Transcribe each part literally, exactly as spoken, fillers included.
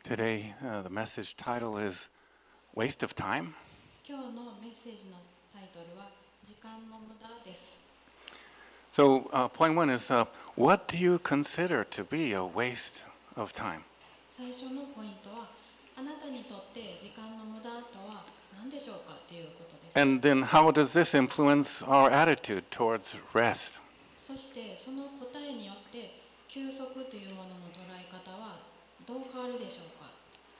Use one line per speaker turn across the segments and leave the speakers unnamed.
Today, uh, the message title is Waste of Time.
今日のメッセージのタイトルは時間の無駄です。
So, uh, point one is uh, what do you consider to be a waste of time?
最初のポイントはあなたにとって時間の無駄とは何でしょうかということです。
And then, how does this influence our attitude towards rest?
そしてその答えによって休息というものの捉え方はどう変わるでしょうか。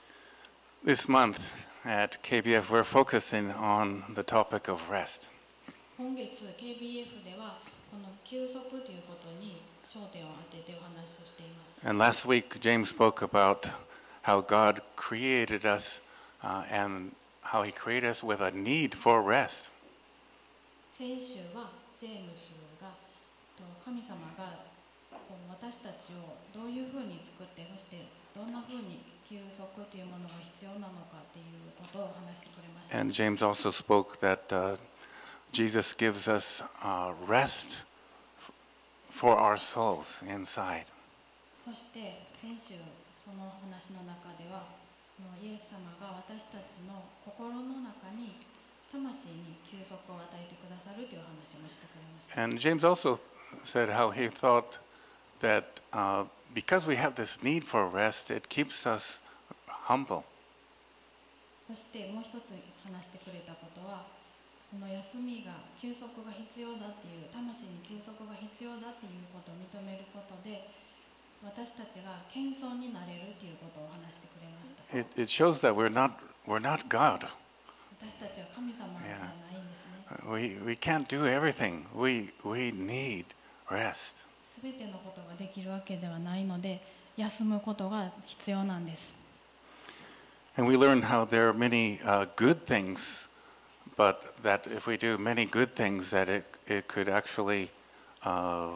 This month at K B F, we're focusing on the topic of rest.
今月 ケービーエフ ではこの休息ということに焦点を当ててお話をしています。
And last week, James spoke about how God created us uh, and how He created us with a need for rest.
先週はジェームスが神様が私たちをどういうふうに作ってそしてどんなふうに休息というものが必要なのかということを話してくれました。
And James also spoke that uh, Jesus gives us uh, rest f- for our souls inside.
そして先週その話の中ではイエス様が私たちの心の中に魂に休息を与えてくださるという話もしてくれました。
And James also said how he thought that uh, because we have this need for rest, it keeps us humble.
そしてもう一つ話してくれたことはこの休みが休息が必要だっていう魂に休息が必要だっていうことを認めることで私たちが謙遜になれるということを話してくれました。
It, it shows that we're not, we're not God.
私たちは神様じゃないんですね。
We, we can't do everything. We, we need rest.
すべてのことができるわけではないので休むことが必要なんです。
And we learned how there are many uh, good things, but that if we do many good things, that it, it could actually uh,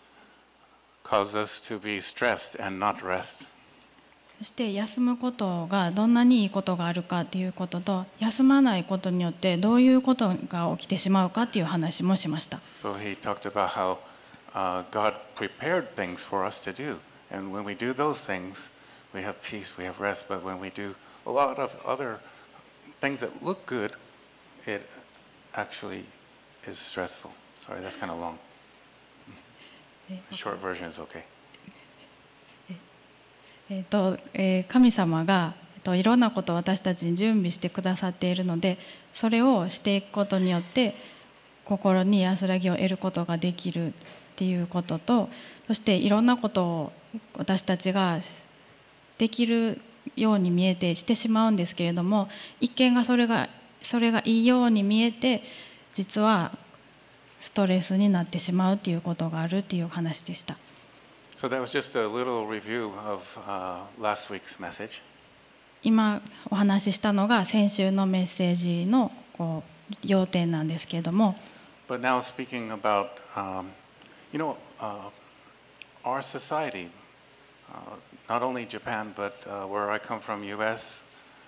cause us to be stressed and not rest.
そして休むことがどんなにいいことがあるかということと休まないことによってどういうことが起きてしまうかという話もしました。
So he talked about how uh, God prepared things for us to do. And when we do those things, we have peace, we have rest. But when we do a lot of other things that look good, it actually is stressful. Sorry, that's kind of long. The short version is okay.
えーとえー神様が、えーと、いろんなことを私たちに準備してくださっているのでそれをしていくことによって心に安らぎを得ることができるっていうこととそしていろんなことを私たちができるように見えてしてしまうんですけれども一見がそれがそれがいいように見えて実はストレスになってしまうということがあるという話でした。
So that was just a little review of uh, last week's message.
今お話ししたのが先週のメッセージのこう要点なんですけれども
But now speaking about, um, you know, uh, our society, uh, not only Japan, but uh, where I come from, U S,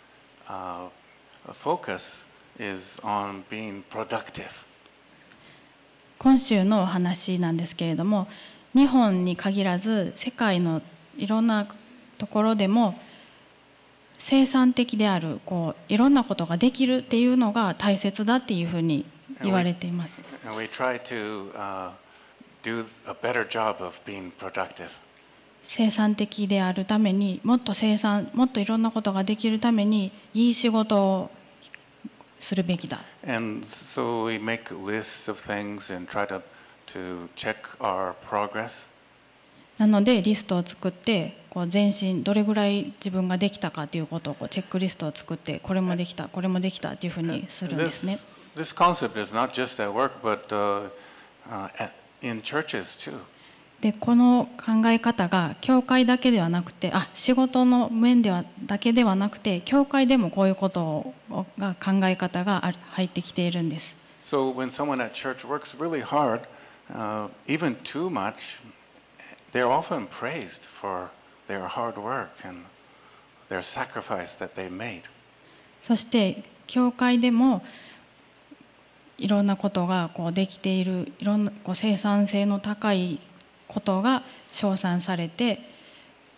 uh, a focus is on being productive.
今週のお話なんですけれども日本に限らず世界のいろんなところでも生産的であるこういろんなことができるっていうのが大切だっていうふうに言われています。
And we try to uh, do a better job of being productive.
生産的であるためにもっと生産もっといろんなことができるためにいい仕事をするべきだ。
And so we make lists of things and try to, to check our progress.
なのでリストを作ってこう前進どれぐらい自分ができたかということをこうチェックリストを作ってこれもできたこれもできたというふうにするんですね。
This, this concept is not just at work, but uh, uh, at, in churches too.
でこの考え方が教会だけではなくてあ仕事の面ではだけではなくて教会でもこういうことが考え方が入ってきているんです。
So when someone at church works really hard, uh, even too much, they're often praised for their hard work and their sacrifice that they made.
そして教会でもいろんなことがこうできているいろんなこう生産性の高いことが称賛されて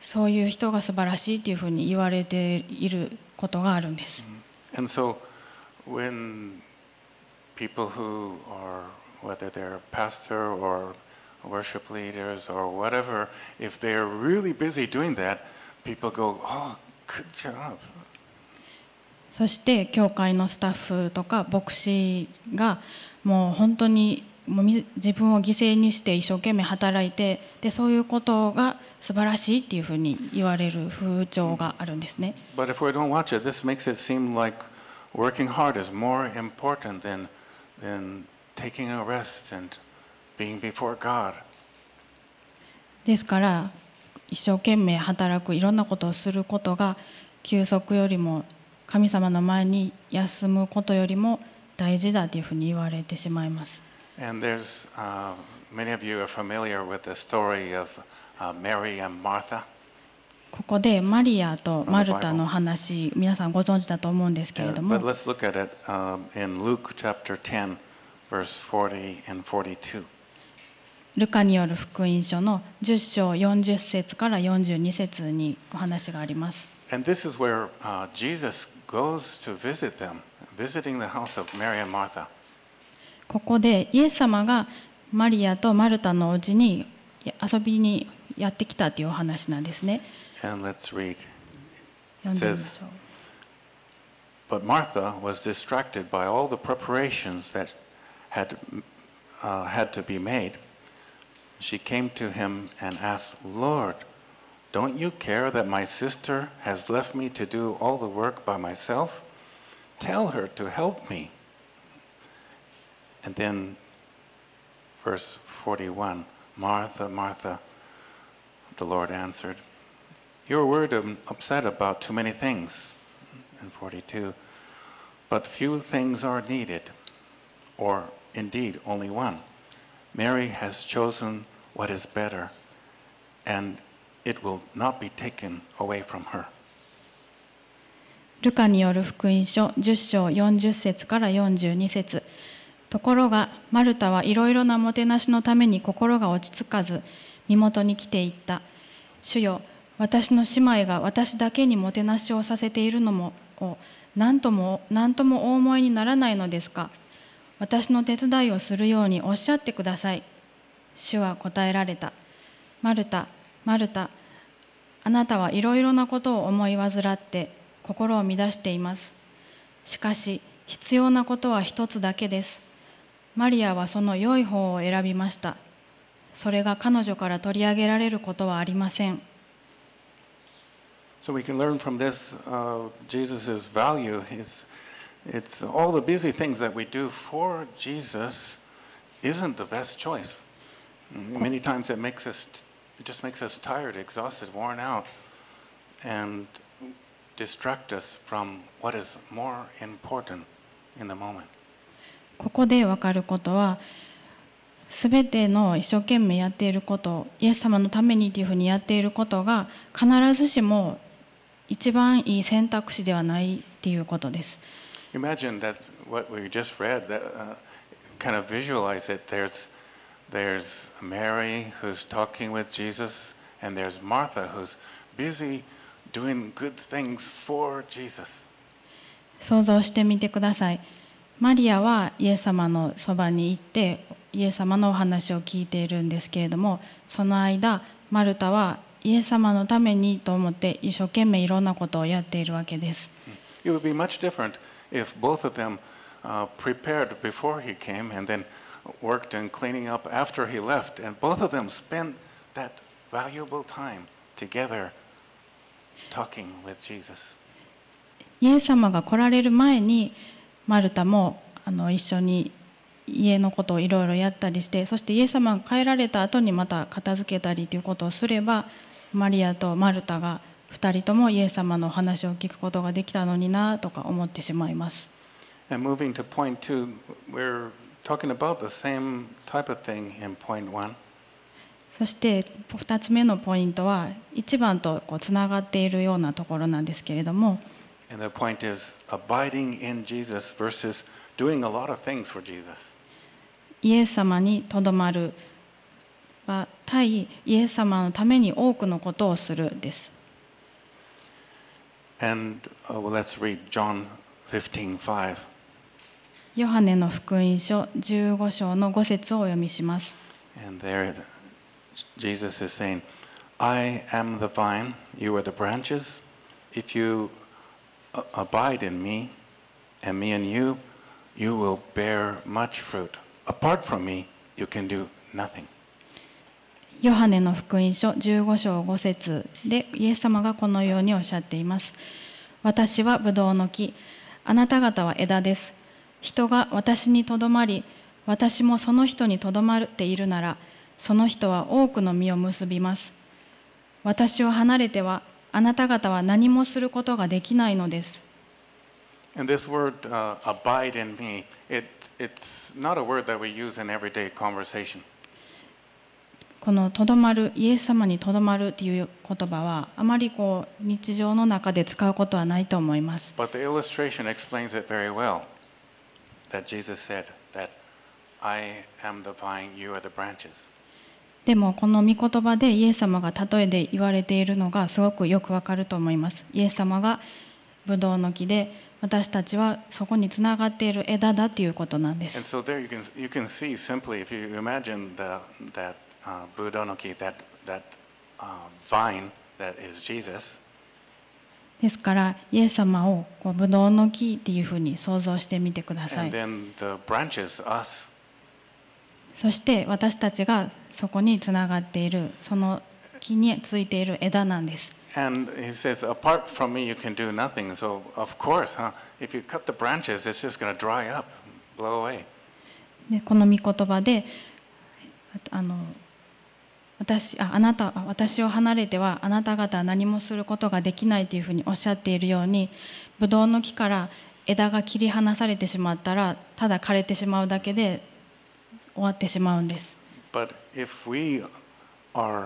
そういう人が素晴らしいというふうに言われていることがあるんです。
And so when people who are, whether they're pastor or worship leaders or whatever, if they're really busy doing that, people go, oh, good job.
そして教会のスタッフとか牧師がもう本当にもう自分を犠牲にして一生懸命働いて、でそういうことが素晴らしいっていうふうに言われる風潮があるんですね。
But if we don't watch it, this makes it seem like working hard is more important than, than taking a rest and being before God.
ですから一生懸命働くいろんなことをすることが休息よりも神様の前に休むことよりも大事だというふうに言われてしまいます。
And there's uh, many of you are familiar with the story of uh, Mary and Martha.
ここでマリアとマルタの話、皆さんご存知だと思うんですけれども、
But let's look at it um, in Luke chapter ten, verse forty and forty-two.
ルカによる福音書のじゅっ章よんじゅっ節からよんじゅうに節にお話があります。
And this is where uh, Jesus goes to visit them, visiting the house of Mary and Martha.
ここでイエス様がマリアとマルタのお家に遊びにやってきたというお話なんですね。
And let's read.
読んでみましょう。
But Martha was distracted by all the preparations that had, uh, had to be made. She came to him and asked, Lord, don't you care that my sister has left me to do all the work by myself? Tell her to help me. And then verse forty-one, Martha, Martha, the Lord answered, you're worried and upset about too many things. And forty-two, but few things are needed, or indeed only one. Mary has chosen what is better, and it will not be taken away from her.
ルカによる福音書じゅっ章よんじゅっ節からよんじゅうに節。ところがマルタはいろいろなもてなしのために心が落ち着かず、身元に来ていった。主よ、私の姉妹が私だけにもてなしをさせているのもを何とも何ともお思いにならないのですか。私の手伝いをするようにおっしゃってください。主は答えられた。マルタ、マルタ、あなたはいろいろなことを思い煩って心を乱しています。しかし必要なことは一つだけです。マリアはその良い方を選びました。それが彼女から取り上げられることはありません。
So we can learn from this uh, Jesus' value. It's, it's all the busy things that we do for Jesus isn't the best choice. Many times it makes us, it just makes us tired, exhausted, worn out, and distract us from what is more important in the moment.
ここで分かることは、すべての一生懸命やっていること、イエス様のためにというふうにやっていることが必ずしも一番いい選択肢ではないっていうことです。
Imagine that what we just read, that, uh, kind of visualize it. There's, there's Mary who's talking with Jesus, and there's Martha who's busy doing good things for Jesus.
想像してみてください。マリアはイエス様のそばに行ってイエス様のお話を聞いているんですけれども、その間マルタはイエス様のためにと思って一生懸命いろんなことをやっているわけです。
It would be much different if both of them uh, prepared before he came and then worked in cleaning up after he left, and both of them spent that valuable time together talking with Jesus.
イエス様が来られる前にマルタもあの一緒に家のことをいろいろやったりして、そしてイエス様が帰られた後にまた片付けたりということをすれば、マリアとマルタがふたりともイエス様のお話を聞くことができたのになとか思ってしまいます。
And moving to point two, we're talking about the same type of thing in point one.
そしてふたつめのポイントはいちばんとこうつながっているようなところなんですけれども、
And the point is abiding in Jesus versus doing a lot of things for Jesus.
イエス様にとどまる、 対イエス様のために多くのことをするです。
And uh, well, let's read John fifteen five.
ヨハネの福音書じゅうご章のご節をお読みします。
And there Jesus is saying, I am the vine, you are the branches. If you abide in me, and me in you, you will bear much fruit. Apart from me, you can do nothing.
ヨハネの福音書じゅうご章ご節でイエス様がこのようにおっしゃっています。私はブドウの木、あなた方は枝です。人が私にとどまり、私もその人にとどまっているなら、その人は多くの実を結びます。私を離れては、あなた方は何もすることができないのです。
And this word, uh, abide in me, it, it's not a word that we use in everyday conversation.
このとどまる、イエス様にとどまるという言葉はあまりこう日常の中で使うことはないと思います。
But the illustration explains it very well. That Jesus said that I am the vine, you are the branches.
でもこの御言葉でイエス様が例えで言われているのがすごくよくわかると思います。イエス様がブドウの木で私たちはそこにつながっている枝だということなんです。
And so there you can you can see simply if you imagine the, that uh, ブドウの木 that that uh, vine that is Jesus.
ですからイエス様をこうブドウの木っていうふうに想像してみてください。
And then the branches, us.
そして私たちがそこにつながっているその木についている枝なんです。
And he says, apart from me, you can do nothing. So, of course, huh? If you cut the branches, it's just going to dry up, blow away.
でこの御言葉で、あの私ああなた私を離れてはあなた方は何もすることができないというふうにおっしゃっているように、ブドウの木から枝が切り離されてしまったらただ枯れてしまうだけで終わってしまうんです。
But if we are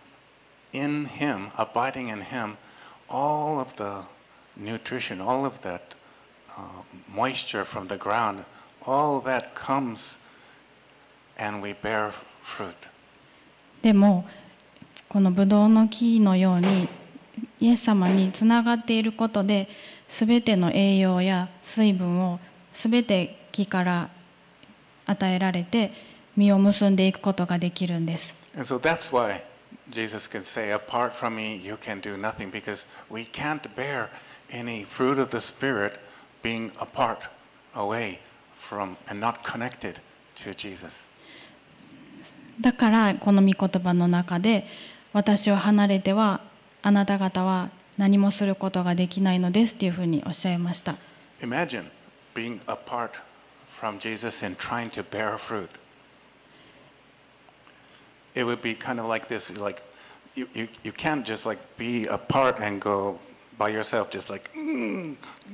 in Him, abiding in Him, all of the nutrition, all of that uh, moisture from the ground, all that comes and we bear fruit.
でもこのブドウの木のようにイエス様につながっていることで、すべての栄養や水分をすべて木から与えられて実を結んでいくことができるんです。
And so that's why Jesus can say, apart from me, you can do nothing, because we can't bear any fruit of the Spirit being apart, away from, and not connected to Jesus.
だからこの御言葉の中で、私を離れてはあなた方は何もすることができないのですというふうにおっしゃいました。
Imagine being apart from Jesus and trying to bear fruit. It would be kind of like this, like you, you, you can't just like be apart and go by yourself, just like, and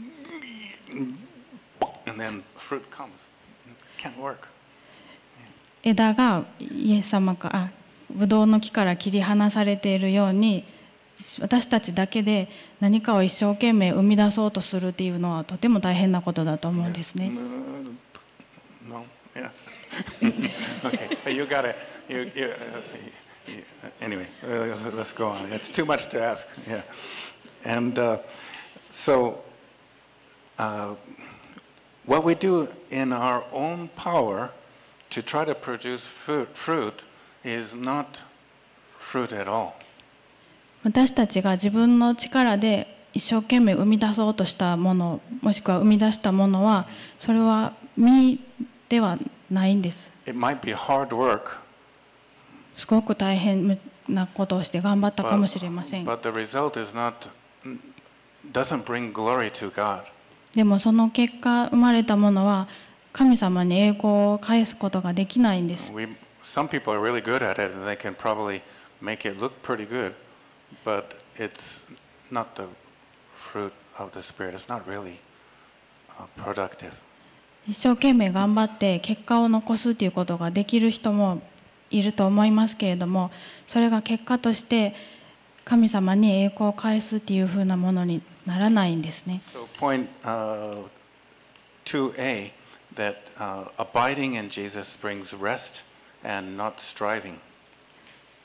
then fruit comes. It can't work.
枝がイエス様からブドウの木から切り離されているように、私たちだけで何かを一生懸命生み出そうとするっていうのはとても大変なことだと思うんですね。
No, yeah. Okay, you got it. You, you, uh, you, anyway, uh, let's go on. It's too much to ask. Yeah, and uh, so uh, what we do in our own power to try to produce fruit, fruit is not fruit at all.
私たちが自分の力で一生懸命生み出そうとしたもの、もしくは生み出したものは、それは実ではないんです。
It might be hard work.
すごく大変なことをして頑張ったかもしれません。
But the result is not, doesn't bring glory to God.
でもその結果生まれたものは神様に栄光を返すことができないんです。
We, some people are really good at it and they can probably make it look pretty good, but it's not the fruit of the Spirit. It's not really uh, productive.
一生懸命頑張って結果を残すということができる人もいると思いますけれども、それが結果として神様に栄光を返すというふうなものにならないんですね。
So point uh, two A, that uh, abiding in Jesus brings rest and not striving.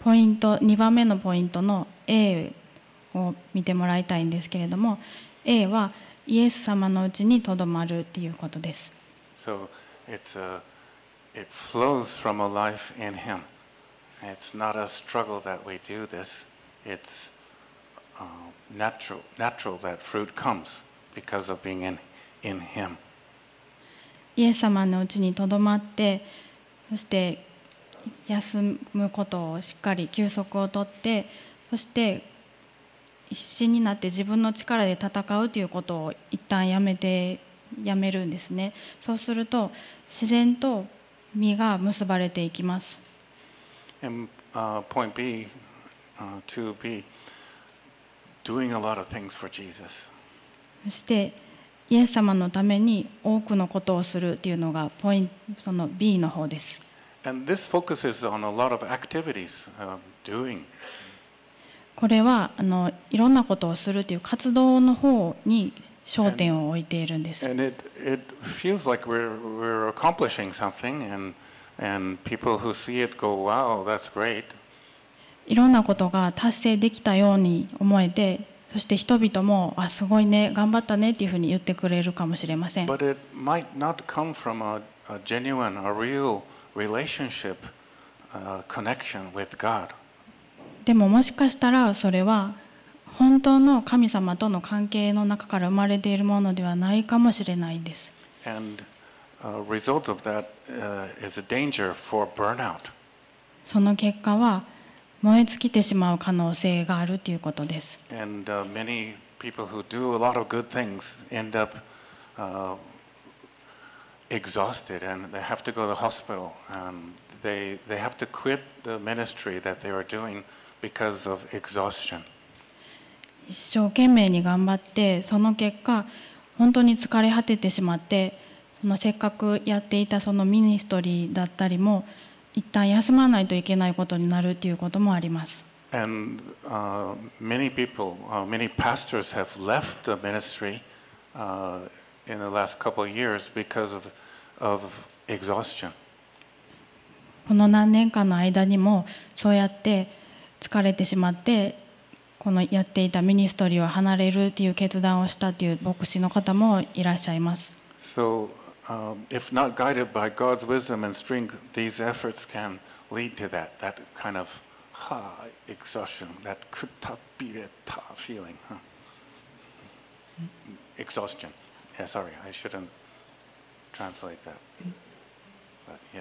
ポイントにばんめのポイントの A を見てもらいたいんですけれども、 A はイエス様のうちにとどまるっていうことです。
So it's a, it flows from a life in Him. It's not a struggle that we do this. It's uh, natural, natural that fruit comes because of being in, in Him.
イエス様のうちにとどまって、そして休むことをしっかり休息をとって、そして必死になって自分の力で戦うということを一旦やめてやめるんですね。そうすると自然と実が結ばれていきます。
And uh, point B, uh, two B, doing a lot of things for Jesus.
そしてイエス様のために多くのことをするというのがポイントの B の方です。
And this focuses on a lot of activities, uh, doing.
これはあのいろんなことをするという活動の方に焦点を置いているんです。
And it, it feels like we're, we're accomplishing something, and, and people who see it go, wow, that's great.
いろんなことが達成できたように思えて、そして人々もあすごいね、頑張ったねっていうふうに言ってくれるかもしれません。
But it might not come from a, a genuine, a real relationship, uh, connection with God.
でももしかしたらそれは本当の神様との関係の中から生まれているものではないかもしれないんです。
And a result of that uh, is a danger for burnout.
その結果は燃え尽きてしまう可能性があるということです。
And uh, many people who do a lot of good things end up uh, exhausted, and they have to go to the hospital. And they, they have to quit the ministry that they are doing because of exhaustion.
一生懸命に頑張ってその結果本当に疲れ果ててしまって、そのせっかくやっていたそのミニストリーだったりも一旦休まないといけないことになるということもあります。
And uh, many people, uh, many pastors have left the ministry uh, in the last couple of years because of, of exhaustion.
この何年間の間にもそうやって疲れてしまって、このやっていたミニストリーを離れるという決断をしたという牧師の方もいらっしゃいます。
So, um, if not guided by God's wisdom and strength, these efforts can lead to that, that kind of ha, exhaustion, that kutabireta feeling. Huh? Exhaustion. Yeah, sorry, I shouldn't translate that. But yeah.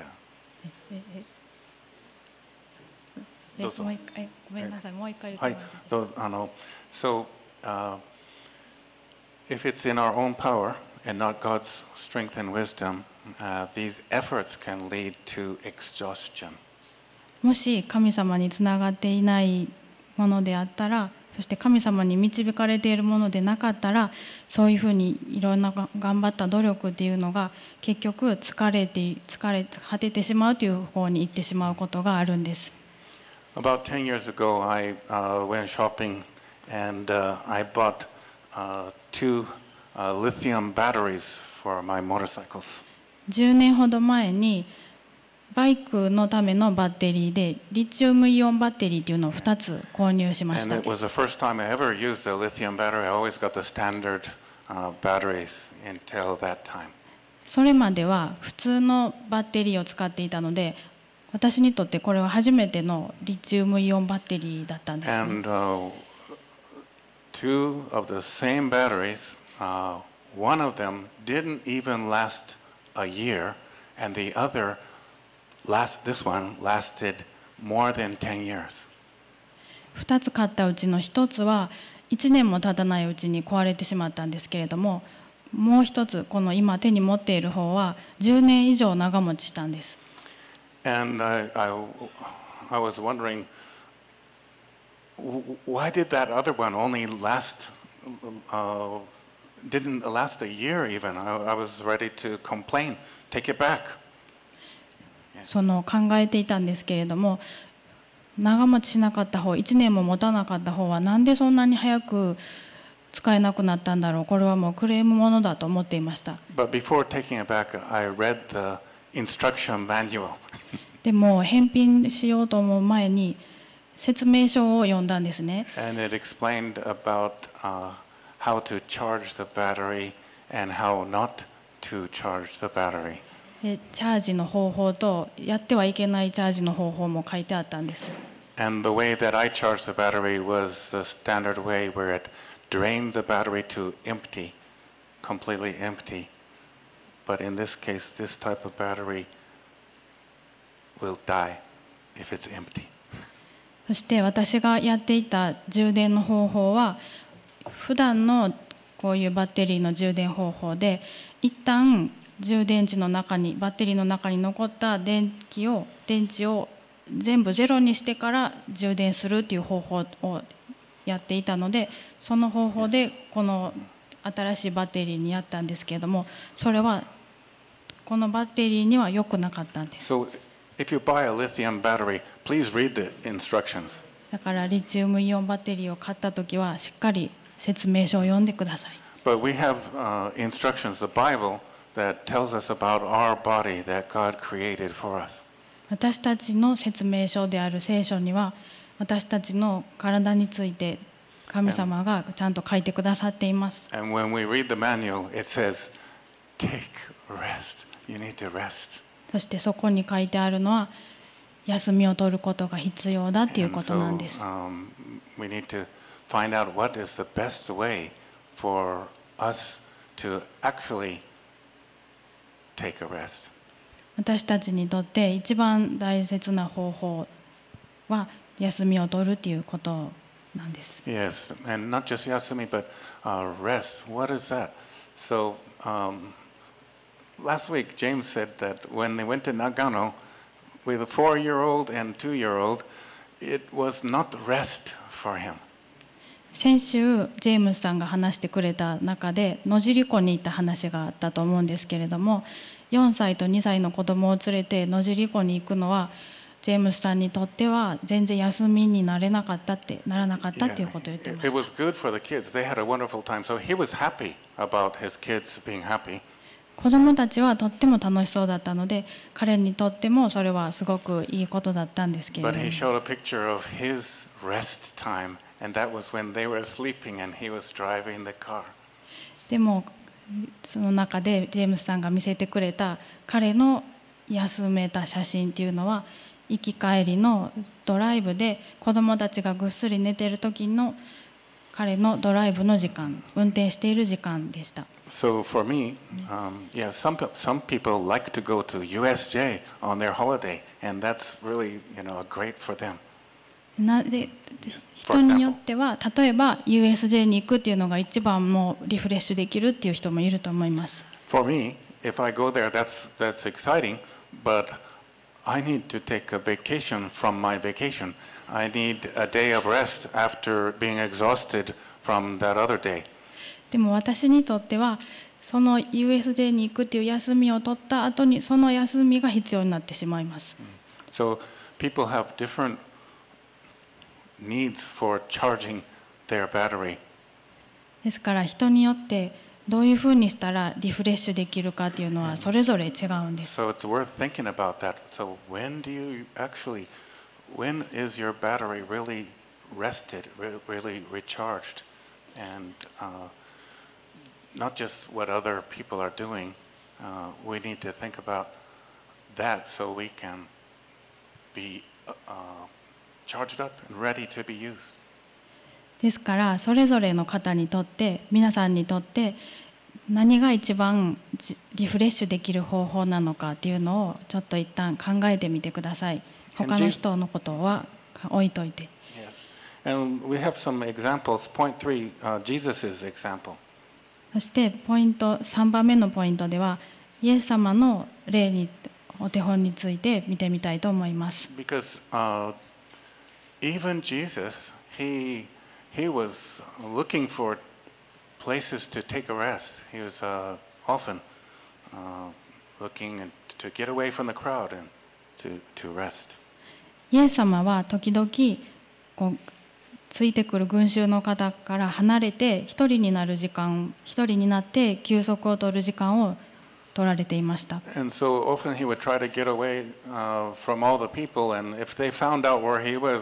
どうぞ。
もう一回ごめんなさい、もう一回言って
はい、どうあの So, uh, if it's in our own power and not God's strength and wisdom, uh, these efforts can lead to exhaustion.
もし神様につながっていないものであったら、そして神様に導かれているものでなかったら、そういうふうにいろんな頑張った努力っていうのが結局疲れて疲れ果ててしまうという方に行ってしまうことがあるんです。
About ten years ago, I uh, went shopping and uh, I bought uh, two uh, lithium batteries for my motorcycles.
じゅうねんほど前にバイクのためのバッテリーでリチウムイオンバッテリーというのをふたつ購入しまし
And
た。
it was the first time I ever used a lithium battery. I always got the standard uh, batteries until that time.
それまでは普通のバッテリーを使っていたので、私にとってこれは初めてのリチウムイオンバッテリーだったんです、ね。
And uh, two of the same batteries, uh, one of them didn't even last a year, and the other, last, this one lasted more than ten years.
ふたつ買ったうちのひとつはいちねんも経たないうちに壊れてしまったんですけれども、もうひとつこの今手に持っている方はじゅうねん以上長持ちしたんです。
And I, I, I was wondering, why did that other one only last, uh, didn't last a year even? I, I was ready to complain, take it back.
その考えていたんですけれども、長持ちしなかった方、いちねんも持たなかった方はなんでそんなに早く使えなくなったんだろう、これはもうクレームものだと思っていました。
But before taking it back, I read the instruction manual.
でも返品しようと思う前に説明書を読んだんですね。
And it explained about uh, how to charge the battery and how not to charge the battery.
でチャージの方法とやってはいけないチャージの方法も書いてあったんです。
And the way that I charged the battery was the standard way where it drained the battery to empty, completely empty. But in this case, this type of battery will die if it's empty.
そして私がやっていた充電の方法は普段のこういうバッテリーの充電方法で一旦充電池の中にバッテリーの中に残った電気を電池を全部ゼロにしてから充電するっていう方法をやっていたので、その方法でこの新しいバッテリーにやったんですけれども、それはこのバッテリーには良くなかったんです。
So if you buy a lithium battery, please read the instructions.
だからリチウムイオンバッテリーを買ったときはしっかり説明書を読んでください。
But we have uh, instructions, the Bible, that tells us about our body that God created for us.
私たちの説明書である聖書には私たちの体について神様がちゃんと書いてくださっています。
And when we read the manual, it says, take rest. You need to rest.
そしてそこに書いてあるのは休みを取ることが必要だということなんです。
And so, um, we need to find out what is the best way for us to actually take a rest.
私たちにとって一番大切な方法は休みを取るということなんです。
Yes, and not just yasumi, but uh, rest. What is that? So um, last week, James said that when they went to Nagano with a four-year-old and two-year-old, it was not rest for him.
先週ジェームスさんが話してくれた中で野尻湖に行った話があったと思うんですけれども、よんさいとにさいの子供を連れて野尻湖に行くのはジェームスさんにとっては全然休みになれなかったってならなかったっていうことを言ってました。
It was good for the kids. They had a wonderful time. So he was happy about his kids being happy.
子供たちはとっても楽しそうだったので彼にとってもそれはすごくいいことだったんですけれ
But
ども、
he showed a picture of his rest time, and that was when they were sleeping and he was driving the car.
でもその中でジェームスさんが見せてくれた彼の休めた写真っていうのは行き帰りのドライブで子どもたちがぐっすり寝ている時の彼のドライブの時間、運転している時間でした。
So for me, um, yeah, some some people like to go to U S J on their holiday, and that's really, you know, great for them.
なで人によっては例えば ユーエスジェー に行くっていうのが一番もうリフレッシュできるっていう人もいると思います。
For me, if I go there, that's that's exciting, but I need to take a vacation from my vacation. I need a day of rest after being exhausted from that other day.
でも私にとってはその ユーエスジェー に行くっていう休みを取った後にその休みが必要になってしまいます。
So people have different needs for charging their battery.
ですから人によってどういうふうにしたらリフレッシュできるかっていうのはそれぞれ違うんです。
So it's worth thinking about that. So when do you actually, when is your battery really rested, re- really recharged? And uh, not just what other people are doing. Uh, we need to think about that so we can be uh, charged up and ready to be used.
ですからそれぞれの方にとって皆さんにとって何が一番リフレッシュできる方法なのかっていうのをちょっと一旦考えてみてください。他の人のことは置いといて。
Yes. And we have some examples. Point three, uh, Jesus' example.
そしてポイントさんばんめのポイントではイエス様の例にお手本について見てみたいと思います。
Because uh, even Jesus, he he was looking for places to take a rest. He was uh, often uh, looking to get away from the crowd and to to rest.
イエス様は時々こうついてくる群衆の方から離れて一人になる時間、一人になって休息を取る時間を取られていました。
And so often he would try to get away uh, from all the people, and if they found out where he was,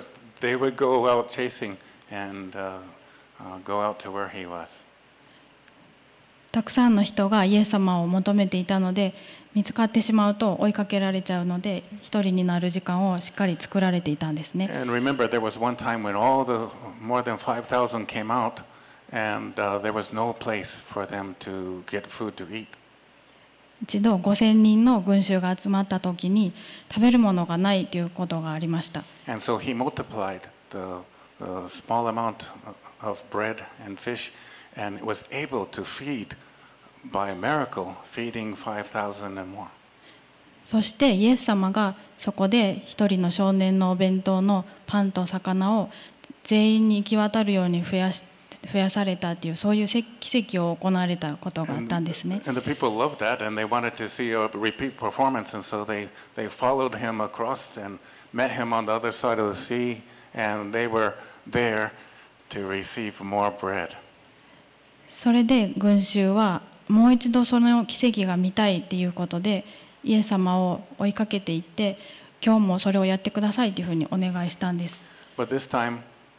they would go out chasing and uh, uh, go out to where he was.
たくさんの人がイエス様を求めていたので、見つかってしまうと追いかけられちゃうので、一人になる時間をしっかり作られていたんですね。
And remember, there was one time when all the more than five thousand came out, and uh, there was no place for them to get food to eat.
一度ごせんにんの群衆が集まった時に食べるものがないということがありました。
And so he multiplied the, the small amount of bread and fish, and was able to feed, by a miracle, feeding five thousand and more.
そしてイエス様がそこで一人の少年のお弁当のパンと魚を全員に行き渡るように増やし増やされたという、そういう奇跡を行われたことがあったんですね。
And the people loved that, and they wanted to see a repeat performance, and so they, they followed him across and met him on the other side of the sea, and they were there to receive more bread.
それで群衆はもう一度その奇跡が見たいということでイエス様を追いかけていって、今日もそれをやってくださいというふうにお願いしたんです。
But this time,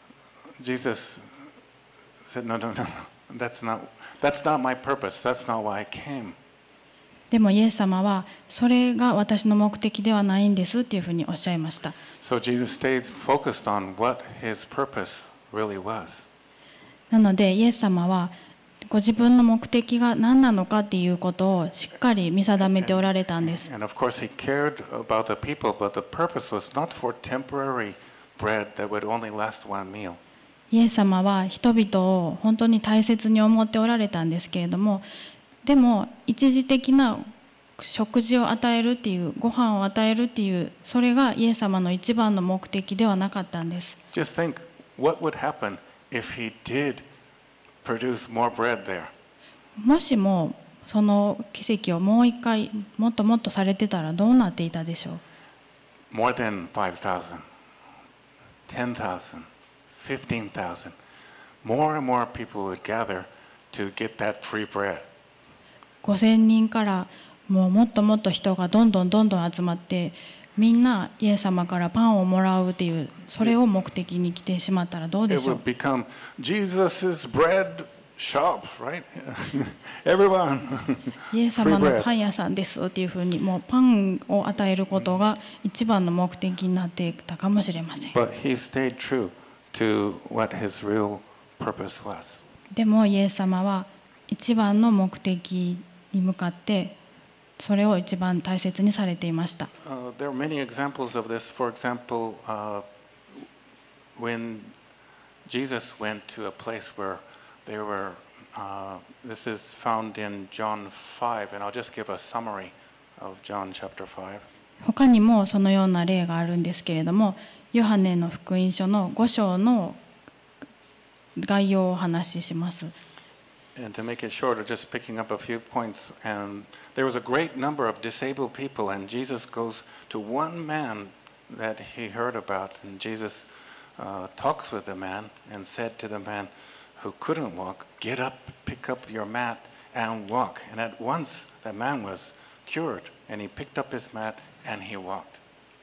Jesus said, no, no, no, that's not, that's not my purpose. That's not why I came.
でもイエス様はそれが私の目的ではないんですというふうにおっしゃいました。
So Jesus stayed focused on what his purpose really was.
なのでイエス様はご自分の目的が何なのかっていうことをしっかり見定めておられたんです。
And of course he cared about the people, but the purpose was not for temporary bread that would only last one meal.
イエス様は人々を本当に大切に思っておられたんですけれども、でも一時的な食事を与えるっていう、ご飯を与えるっていう、それがイエス様の一番の目的ではなかったんです。
Just think what would happen if he did produce more bread there.
もしもその奇跡をもう一回もっともっとされてたらどうなっていたでしょう。
More than five thousand, ten thousand, fifteen thousand. More and more people would gather to get that free bread.
ごせんにんからもうもっともっと人がどんどんどんどん集まって、みんなイエス様からパンをもらうっていう、それを目的に来てしまったらどうで
It
しょう。
would become Jesus's bread shop, right? Everyone.
イエス様のパン屋さんですっていうふうに、もうパンを与えることが一番の目的になっていたかもしれません。
But he stayed true to what his real purpose was.
でもイエス様は一番の目的に向かってそれを一番大切にされていました。
Uh, there are many examples of this. For example, uh, when Jesus went to a place where there were, uh, this is found in John five, and I'll just give a summary of John chapter five.
他にもそのような例があるんですけれども、ヨハネの福音書のご章の概要をお話しします。
And to make it shorter, just picking up a few points, and there was a great number of disabled people, and Jesus goes to one man that he heard about, and Jesus uh, talks with the man and said to the man who couldn't walk, "Get up, pick up your mat, and walk." And at once the man was cured, and he picked up his mat and he walked.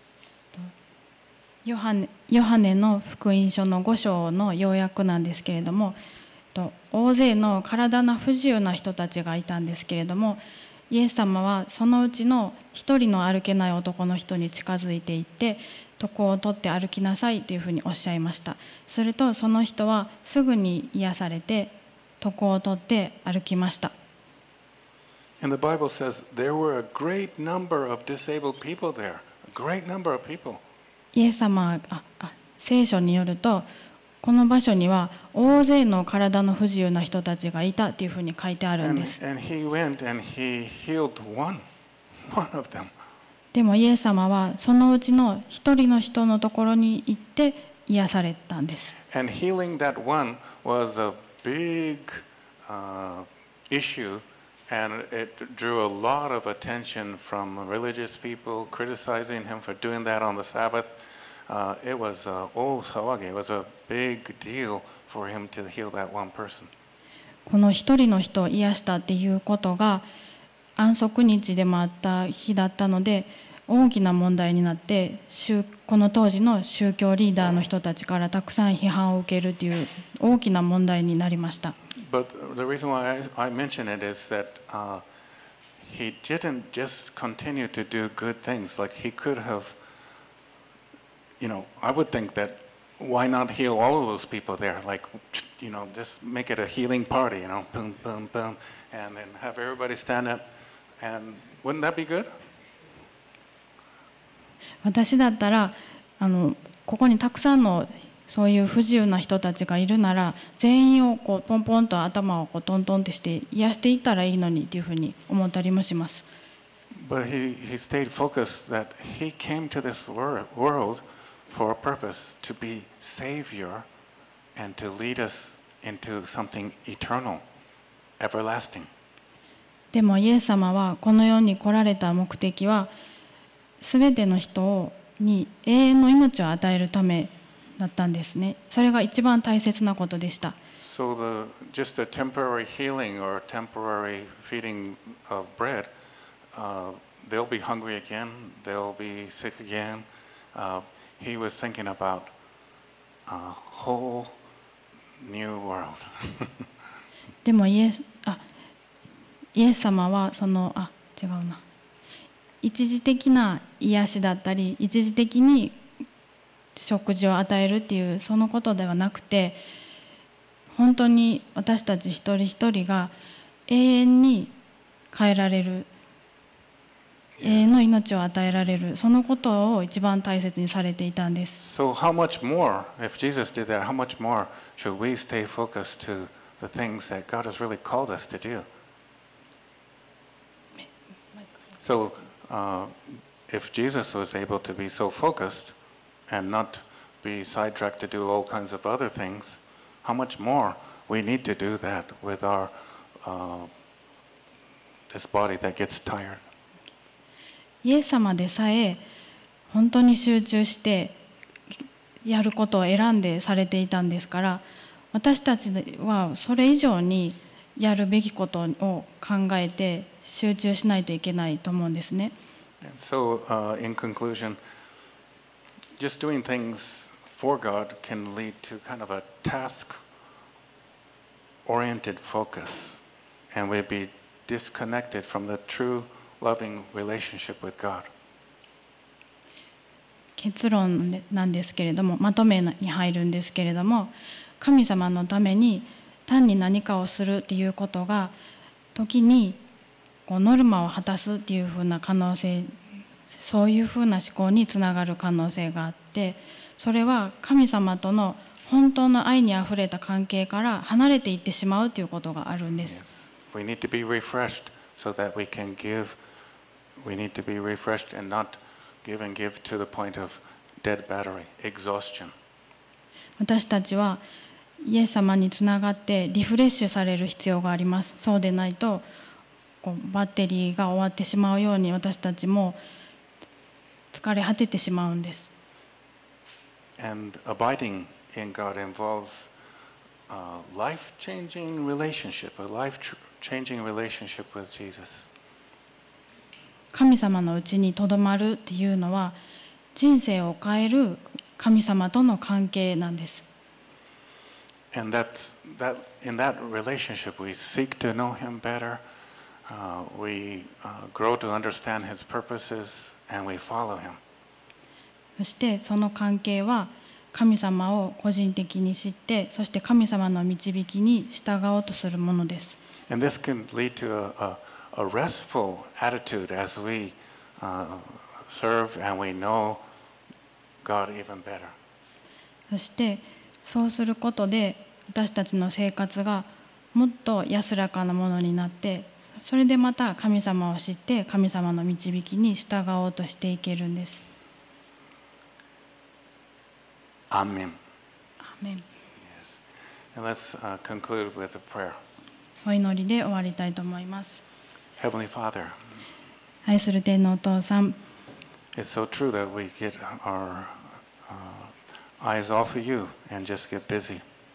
ヨハネ、ヨハネの福音書のご章の要約なんですけれども、大勢の体の不自由な人たちがいたんですけれども、イエス様はそのうちの一人の歩けない男の人に近づいていって、床を取って歩きなさいというふうにおっしゃいました。するとその人はすぐに癒されて床を取って歩きました。
And the Bible says there were a great number of disabled people there, a great number of people.
イエス様ああ聖書によると、この場所には大勢の体の不自由な人たちがいたというふうに書いてあるん
And,
です。
and he went and he healed one, one of them.
でもイエス様はそのうちの一人の人のところに行って癒されたんです。
And healing that one was a big uh, issue, and it drew a lot of attention from religious people criticizing him for doing that on the Sabbath. Uh, it was a, oh, sawage. It was a big deal for him to heal that one person.
この一人の人を癒したっていうことが安息日でもあった日だったので、 大きな問題になって、宗この当時の宗教リーダーの人たちからたくさん批判を受けるという大きな問題になりました。
But the reason why I, I mention it is that uh, he didn't just continue to do good things. Like he could have, you know, I would think that why not heal all of those people there? Like, you know, just make it a healing party, you know, boom, boom, boom, and then have everybody stand up. And wouldn't that be good?
私だったらあのここにたくさんのそういう不自由な人たちがいるなら、全員をこうポンポンと頭をこうトントンってして癒していったらいいのにというふうに思ったりもします。
But he, he stayed focused that he came to this wor- world for a purpose, to be Savior and to lead us into something eternal, everlasting.
でもイエス様はこの世に来られた目的は、すべての人に永遠の命を与えるためだったんですね。それが一番大切なことでした。
So the, just a temporary healing or temporary feeding of bread, uh, they'll be hungry again, they'll be sick again. Uh, he was thinking about a whole new world.
でもイエス、あ、イエス様はその、あ、違うな。一時的な癒しだったり、一時的に食事を与えるっていうそのことではなくて、本当に私たち一人一人が永遠に変えられる、永遠の命を与えられる、そのことを一番大切にされていたんです。
So how much more, if Jesus did that, how much more should we stay focused to the things that God has really called us to do? So uh, if Jesus was able to be so focused and not be sidetracked to do all kinds of other things, how much more we need to do that with our uh, this body that gets tired.
イエス様でさえ本当に集中してやることを選んでされていたんですから、私たちはそれ以上にやるべきことを考えて集中しないといけないと思うんですね。
And so, uh, in conclusion, just doing things for God can lead to kind of a task-oriented focus, and we'd be disconnected from the true loving relationship with God.
結論なんですけれども、まとめに入るんですけれども、神様のために単に何かをするっていうことが時にこうノルマを果たすっていうふうな可能性、そういうふうな思考につながる可能性があって、それは神様との本当の愛にあふれた関係から離れていってしまうということがあるんです。
Yes. We need to be refreshed so that we can give. We need to be refreshed and not give and give to the point of dead battery, exhaustion.
私たちはイエス様につながってリフレッシュされる必要があります。そうでないとこうバッテリーが終わってしまうように私たちも疲れ果ててしまうんです。
And abiding in God involves a life-changing relationship, a life-changing relationship with Jesus.
神様のうちにとどまるっていうのは人生を変える神様との関係なんです。
And that's that. In that relationship, we seek to know Him better. Uh, we uh, grow to understand His purposes, and we follow Him.
そしてその関係は神様を個人的に知って、そして神様の導きに従おうとするものです。
And this can lead to a, a, a restful attitude as we uh, serve and we know God even better.
そしてそうすることで私たちの生活がもっと安らかなものになって、それでまた神様を知って神様の導きに従おうとしていけるんです。
Amen.
Amen.
Yes. And let's uh, conclude with a prayer.
お祈りで終わりたいと思います。
Heavenly Father,
愛する天のお父さん、
it's so true that we get our uh, eyes off of you and just get busy.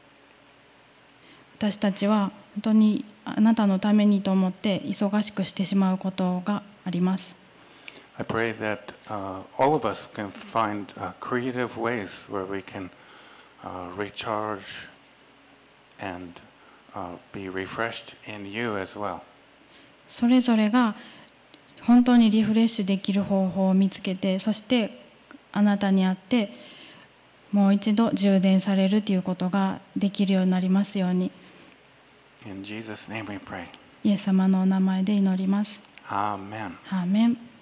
私たちは本当にあなたのためにと思って忙しくしてしまうことがあります。
I pray that uh, all of us can find uh, creative ways where we can uh, recharge and uh, be refreshed in you as well.
それぞれが本当にリフレッシュできる方法を見つけて、そしてあなたに会ってもう一度充電されるということができるようになりますように。
In Jesus' name we pray.
イエス様のお名前で祈ります。
Amen.
アーメン。